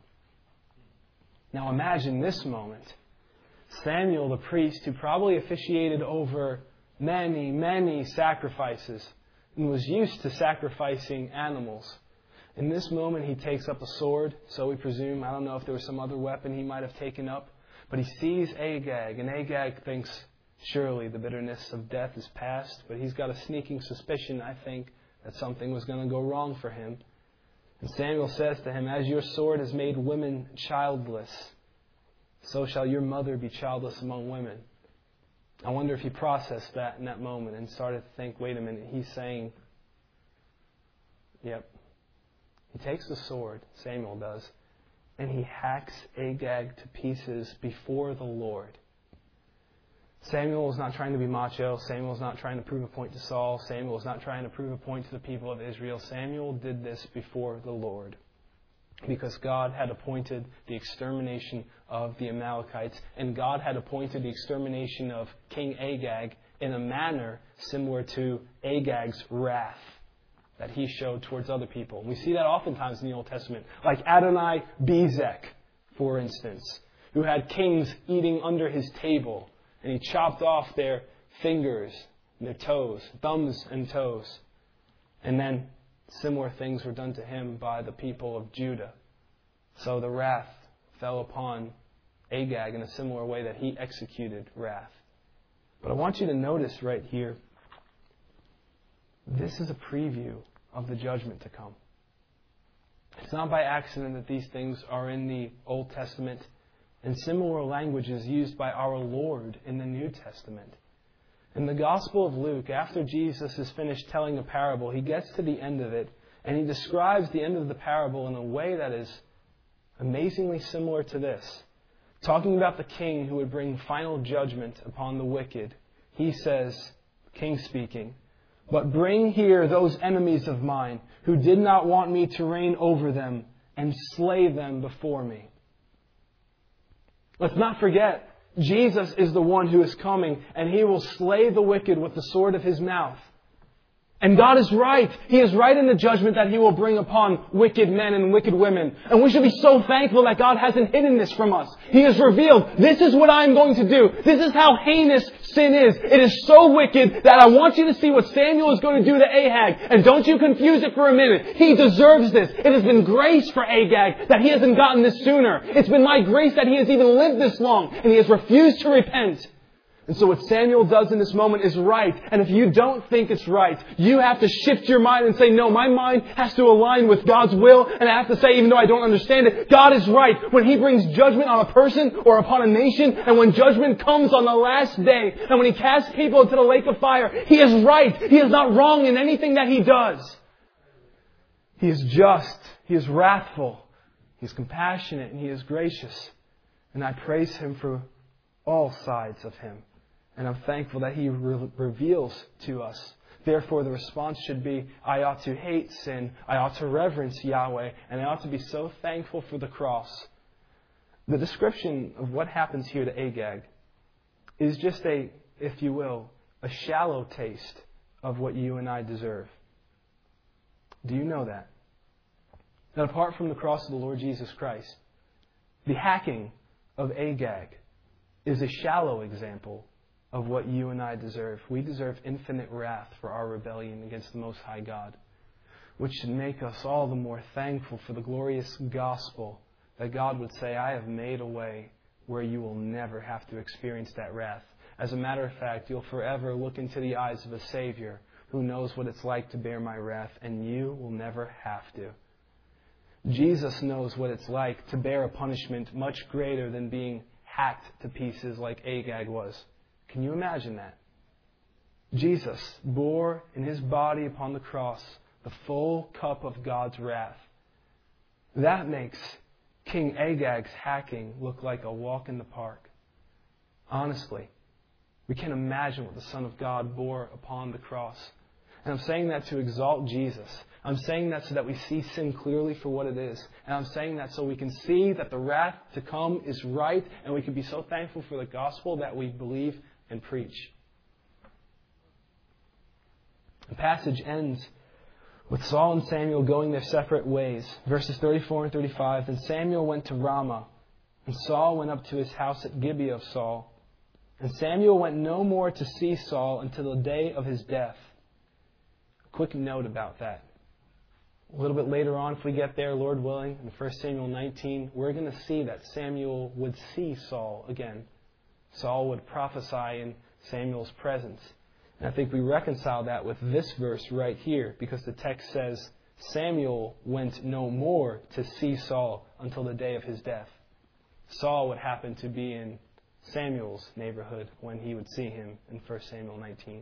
Now imagine this moment. Samuel, the priest, who probably officiated over many, many sacrifices and was used to sacrificing animals. In this moment, he takes up a sword, so we presume. I don't know if there was some other weapon he might have taken up. But he sees Agag, and Agag thinks, surely the bitterness of death is past. But he's got a sneaking suspicion, I think, that something was going to go wrong for him. And Samuel says to him, as your sword has made women childless, so shall your mother be childless among women. I wonder if he processed that in that moment and started to think, wait a minute, he's saying, yep. He takes the sword, Samuel does, and he hacks Agag to pieces before the Lord. Samuel was not trying to be macho. Samuel was not trying to prove a point to Saul. Samuel was not trying to prove a point to the people of Israel. Samuel did this before the Lord because God had appointed the extermination of the Amalekites, and God had appointed the extermination of King Agag in a manner similar to Agag's wrath that he showed towards other people. We see that oftentimes in the Old Testament, like Adonai-Bezek, for instance, who had kings eating under his table. And he chopped off their fingers, their toes, thumbs and toes. And then similar things were done to him by the people of Judah. So the wrath fell upon Agag in a similar way that he executed wrath. But I want you to notice right here, this is a preview of the judgment to come. It's not by accident that these things are in the Old Testament and similar language is used by our Lord in the New Testament. In the Gospel of Luke, after Jesus is finished telling a parable, He gets to the end of it and He describes the end of the parable in a way that is amazingly similar to this. Talking about the king who would bring final judgment upon the wicked, He says, King speaking, "But bring here those enemies of mine who did not want me to reign over them and slay them before me." Let's not forget, Jesus is the one who is coming and He will slay the wicked with the sword of His mouth. And God is right. He is right in the judgment that He will bring upon wicked men and wicked women. And we should be so thankful that God hasn't hidden this from us. He has revealed, this is what I'm going to do. This is how heinous sin is. It is so wicked that I want you to see what Samuel is going to do to Agag. And don't you confuse it for a minute. He deserves this. It has been grace for Agag that he hasn't gotten this sooner. It's been my grace that he has even lived this long. And he has refused to repent. And so what Samuel does in this moment is right. And if you don't think it's right, you have to shift your mind and say, no, my mind has to align with God's will. And I have to say, even though I don't understand it, God is right. When He brings judgment on a person or upon a nation, and when judgment comes on the last day, and when He casts people into the lake of fire, He is right. He is not wrong in anything that He does. He is just. He is wrathful. He is compassionate and He is gracious. And I praise Him for all sides of Him. And I'm thankful that He re- reveals to us. Therefore, the response should be, I ought to hate sin, I ought to reverence Yahweh, and I ought to be so thankful for the cross. The description of what happens here to Agag is just a, if you will, a shallow taste of what you and I deserve. Do you know that? That apart from the cross of the Lord Jesus Christ, the hacking of Agag is a shallow example of what you and I deserve. We deserve infinite wrath for our rebellion against the Most High God, which should make us all the more thankful for the glorious gospel that God would say, I have made a way where you will never have to experience that wrath. As a matter of fact, you'll forever look into the eyes of a Savior who knows what it's like to bear my wrath, and you will never have to. Jesus knows what it's like to bear a punishment much greater than being hacked to pieces like Agag was. Can you imagine that? Jesus bore in His body upon the cross the full cup of God's wrath. That makes King Agag's hacking look like a walk in the park. Honestly, we can't imagine what the Son of God bore upon the cross. And I'm saying that to exalt Jesus. I'm saying that so that we see sin clearly for what it is. And I'm saying that so we can see that the wrath to come is right, and we can be so thankful for the gospel that we believe and preach. The passage ends with Saul and Samuel going their separate ways. Verses thirty-four and thirty-five. Then Samuel went to Ramah, and Saul went up to his house at Gibeah of Saul. And Samuel went no more to see Saul until the day of his death. A quick note about that. A little bit later on, if we get there, Lord willing, in First Samuel nineteen, we're going to see that Samuel would see Saul again. Saul would prophesy in Samuel's presence. And I think we reconcile that with this verse right here, because the text says, Samuel went no more to see Saul until the day of his death. Saul would happen to be in Samuel's neighborhood when he would see him in First Samuel nineteen.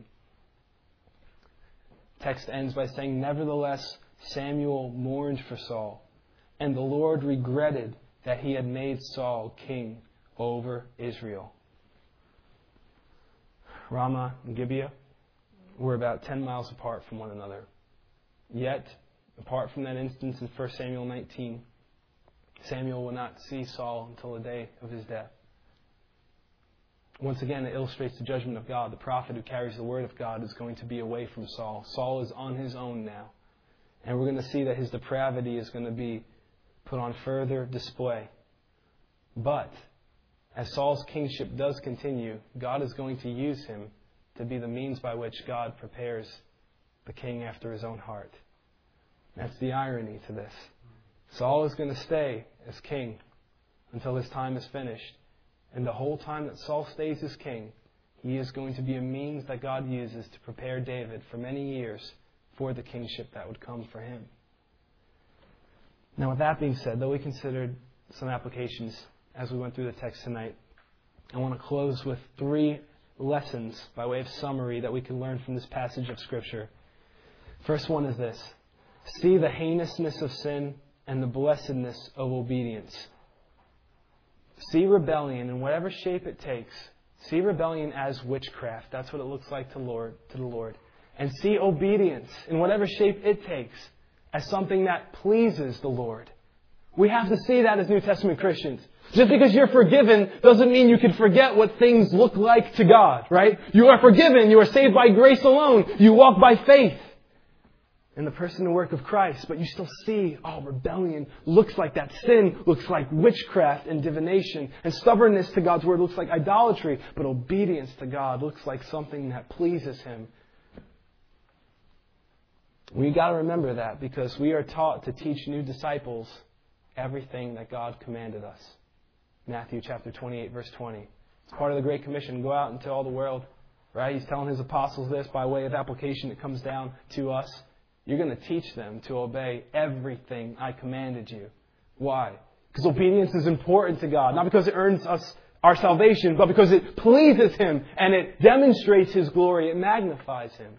The text ends by saying, Nevertheless, Samuel mourned for Saul, and the Lord regretted that He had made Saul king over Israel. Ramah and Gibeah were about ten miles apart from one another. Yet, apart from that instance in First Samuel nineteen, Samuel will not see Saul until the day of his death. Once again, it illustrates the judgment of God. The prophet who carries the word of God is going to be away from Saul. Saul is on his own now. And we're going to see that his depravity is going to be put on further display. But as Saul's kingship does continue, God is going to use him to be the means by which God prepares the king after His own heart. That's the irony to this. Saul is going to stay as king until his time is finished. And the whole time that Saul stays as king, he is going to be a means that God uses to prepare David for many years for the kingship that would come for him. Now, with that being said, though we considered some applications as we went through the text tonight, I want to close with three lessons by way of summary that we can learn from this passage of Scripture. First one is this: see the heinousness of sin and the blessedness of obedience. See rebellion in whatever shape it takes. See rebellion as witchcraft. That's what it looks like to Lord, to the Lord. And see obedience in whatever shape it takes as something that pleases the Lord. We have to see that as New Testament Christians. Just because you're forgiven doesn't mean you can forget what things look like to God, right? You are forgiven. You are saved by grace alone. You walk by faith in the person and work of Christ. But you still see, oh, rebellion looks like that. Sin looks like witchcraft and divination. And stubbornness to God's word looks like idolatry. But obedience to God looks like something that pleases Him. We got to remember that, because we are taught to teach new disciples everything that God commanded us. Matthew chapter twenty-eight, verse twenty. It's part of the Great Commission. Go out into all the world. Right? He's telling His apostles this by way of application. It comes down to us. You're going to teach them to obey everything I commanded you. Why? Because obedience is important to God. Not because it earns us our salvation, but because it pleases Him and it demonstrates His glory. It magnifies Him.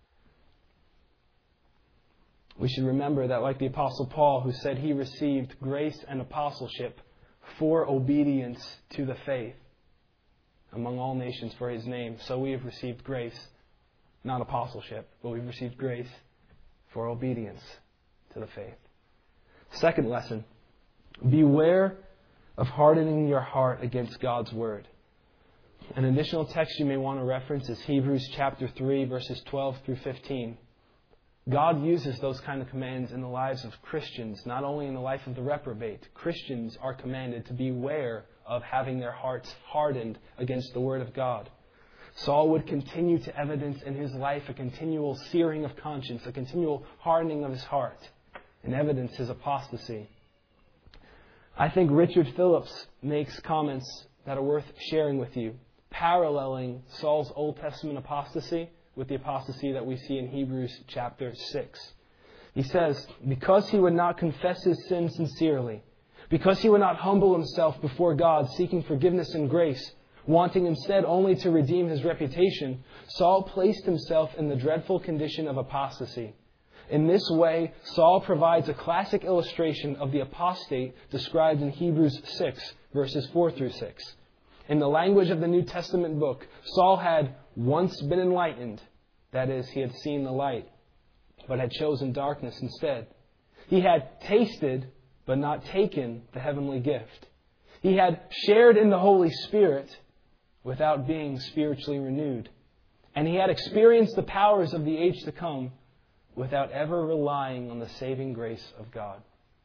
We should remember that, like the Apostle Paul, who said he received grace and apostleship for obedience to the faith among all nations for His name, so we have received grace, not apostleship, but we've received grace for obedience to the faith. Second lesson: beware of hardening your heart against God's word. An additional text you may want to reference is Hebrews chapter three, verses twelve through fifteen. God uses those kind of commands in the lives of Christians, not only in the life of the reprobate. Christians are commanded to beware of having their hearts hardened against the Word of God. Saul would continue to evidence in his life a continual searing of conscience, a continual hardening of his heart, and evidence his apostasy. I think Richard Phillips makes comments that are worth sharing with you, paralleling Saul's Old Testament apostasy with the apostasy that we see in Hebrews chapter six. He says, because he would not confess his sin sincerely, because he would not humble himself before God, seeking forgiveness and grace, wanting instead only to redeem his reputation, Saul placed himself in the dreadful condition of apostasy. In this way, Saul provides a classic illustration of the apostate described in Hebrews six, verses four through six. In the language of the New Testament book, Saul had once been enlightened. That is, he had seen the light, but had chosen darkness instead. He had tasted, but not taken the heavenly gift. He had shared in the Holy Spirit without being spiritually renewed. And he had experienced the powers of the age to come without ever relying on the saving grace of God.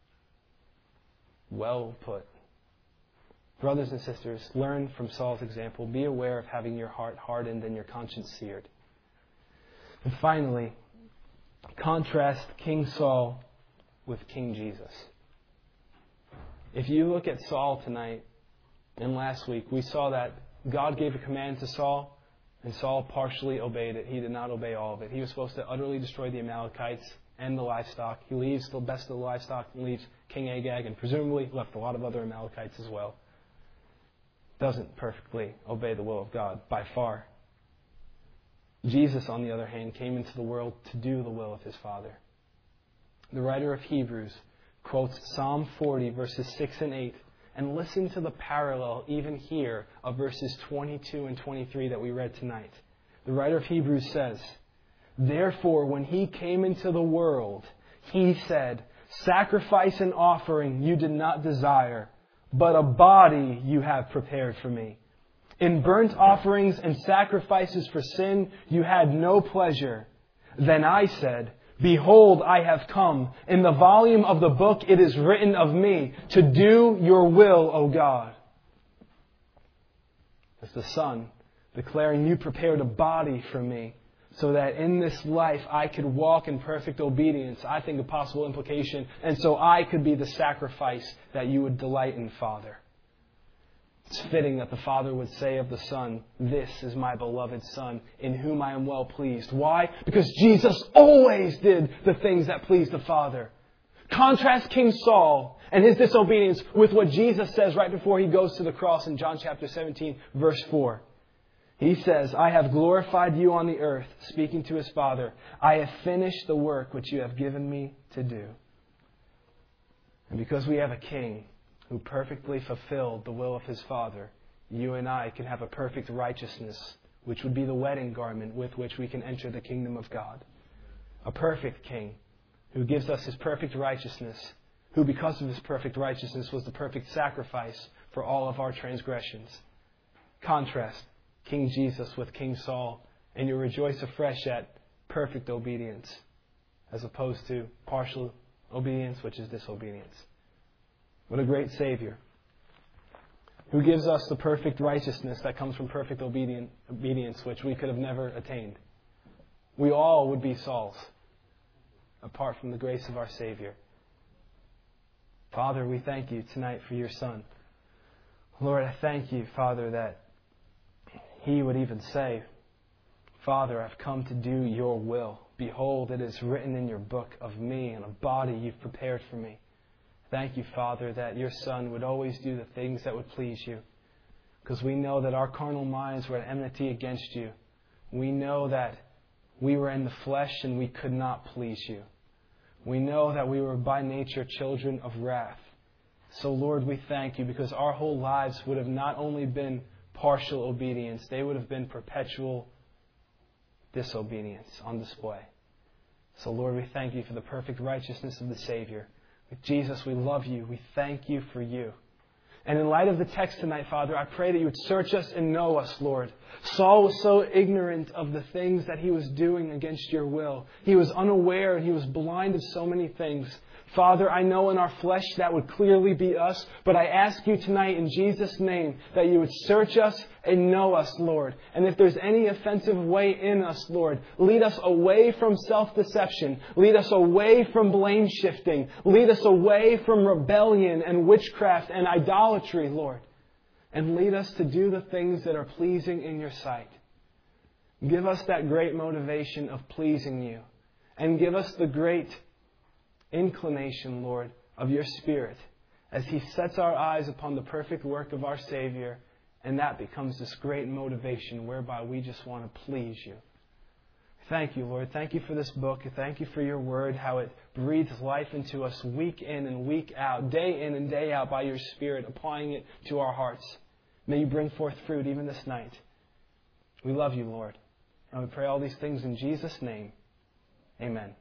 Well put. Brothers and sisters, learn from Saul's example. Be aware of having your heart hardened and your conscience seared. And finally, contrast King Saul with King Jesus. If you look at Saul tonight and last week, we saw that God gave a command to Saul, and Saul partially obeyed it. He did not obey all of it. He was supposed to utterly destroy the Amalekites and the livestock. He leaves the best of the livestock and leaves King Agag, and presumably left a lot of other Amalekites as well. Doesn't perfectly obey the will of God, by far. Jesus, on the other hand, came into the world to do the will of His Father. The writer of Hebrews quotes Psalm forty, verses six and eight, and listen to the parallel even here of verses twenty-two and twenty-three that we read tonight. The writer of Hebrews says, therefore, when He came into the world, He said, sacrifice and offering you did not desire, but a body you have prepared for me. In burnt offerings and sacrifices for sin you had no pleasure. Then I said, behold, I have come. In the volume of the book it is written of me, to do your will, O God. As the Son declaring, you prepared a body for me, so that in this life I could walk in perfect obedience. I think a possible implication. And so I could be the sacrifice that you would delight in, Father. It's fitting that the Father would say of the Son, "This is my beloved Son, in whom I am well pleased." Why? Because Jesus always did the things that pleased the Father. Contrast King Saul and his disobedience with what Jesus says right before he goes to the cross in John chapter seventeen, verse four. He says, "I have glorified you on the earth," speaking to his Father. "I have finished the work which you have given me to do." And because we have a King who perfectly fulfilled the will of his Father, you and I can have a perfect righteousness, which would be the wedding garment with which we can enter the kingdom of God. A perfect King who gives us his perfect righteousness, who because of his perfect righteousness was the perfect sacrifice for all of our transgressions. Contrast King Jesus with King Saul, and you rejoice afresh at perfect obedience as opposed to partial obedience, which is disobedience. What a great Savior who gives us the perfect righteousness that comes from perfect obedience, which we could have never attained. We all would be Sauls apart from the grace of our Savior. Father, we thank you tonight for your Son. Lord, I thank you, Father, that he would even say, "Father, I've come to do your will. Behold, it is written in your book of me and a body you've prepared for me." Thank you, Father, that your Son would always do the things that would please you. Because we know that our carnal minds were at enmity against you. We know that we were in the flesh and we could not please you. We know that we were by nature children of wrath. So, Lord, we thank you because our whole lives would have not only been partial obedience, they would have been perpetual disobedience on display. So, Lord, we thank you for the perfect righteousness of the Savior. Jesus, we love you. We thank you for you. And in light of the text tonight, Father, I pray that you would search us and know us, Lord. Saul was so ignorant of the things that he was doing against your will. He was unaware and he was blind of so many things. Father, I know in our flesh that would clearly be us, but I ask you tonight in Jesus' name that you would search us and know us, Lord. And if there's any offensive way in us, Lord, lead us away from self-deception. Lead us away from blame shifting. Lead us away from rebellion and witchcraft and idolatry, Lord. And lead us to do the things that are pleasing in your sight. Give us that great motivation of pleasing you. And give us the great inclination, Lord, of your Spirit as He sets our eyes upon the perfect work of our Savior, and that becomes this great motivation whereby we just want to please you. Thank you, Lord. Thank you for this book. Thank you for your word, how it breathes life into us week in and week out, day in and day out by your Spirit, applying it to our hearts. May you bring forth fruit even this night. We love you, Lord. And we pray all these things in Jesus' name. Amen.